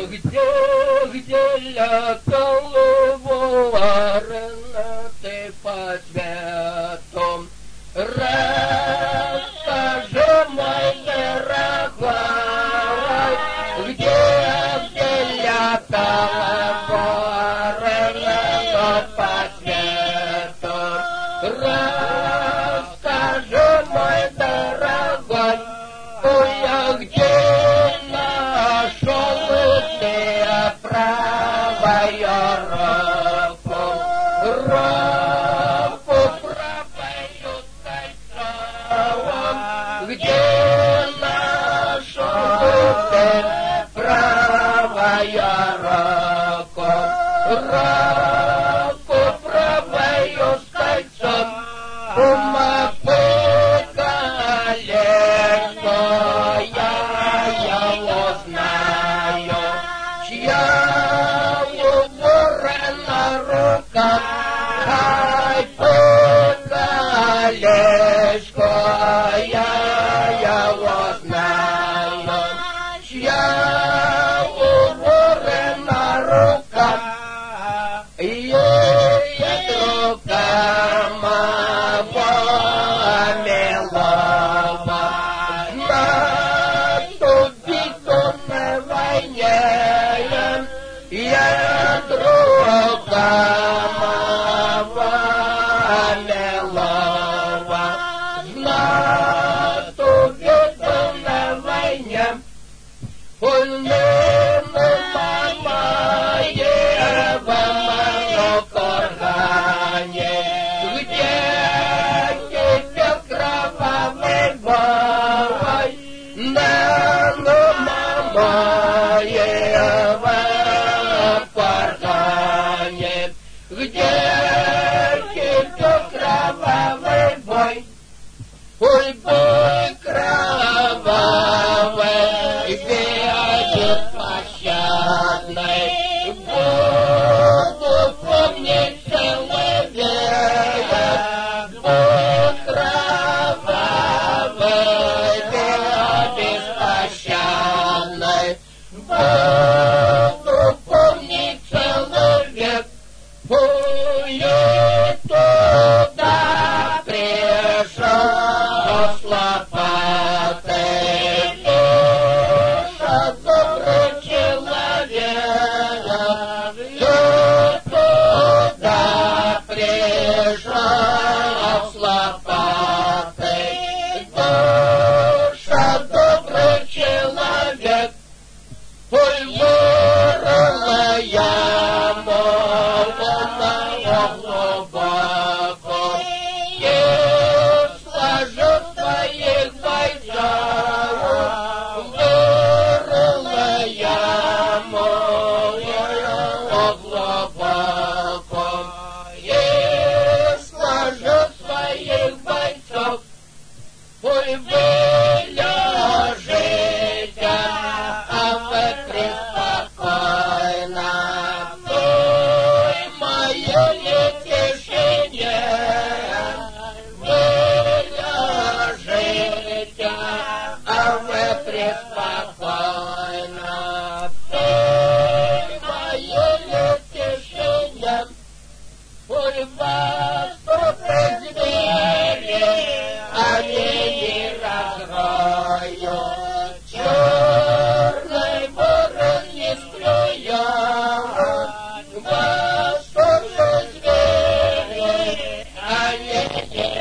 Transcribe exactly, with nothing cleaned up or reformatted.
Где, где ля коловорна ты по свету? Расскажи, мой дорогой, где, где ля коловорна по свету? Расскажи, мой дорогой, я где нашел ты правую руку, руку правую кольцом, где нашел ты правую руку, руку правую с кольцом, Ай, поколешко, я его знаю, чья уборена рука, есть рука моего милого. На войне я друга Ой, бой кровавый, бедет пощадный, буду помнить целый век. Бой кровавый, бедет беспощадный, буду помнить целый век. Ой, туда пришел с лопатой, душа добрый человек. Я туда пришел с лопатой, душа добрый человек. Ой, вырыла яму глубоко, и сложу своих бойцов, вырыла яму глубоко, и сложу своих бойцов. Ой, вы лежите, а вы преспокойно, ой, мое летишине. Вы лежите, а вы преспокойно, ой, мое летишине. Ой, вас тут звери, они не разроют, черный ворон не склюет. Вас тут звери, они не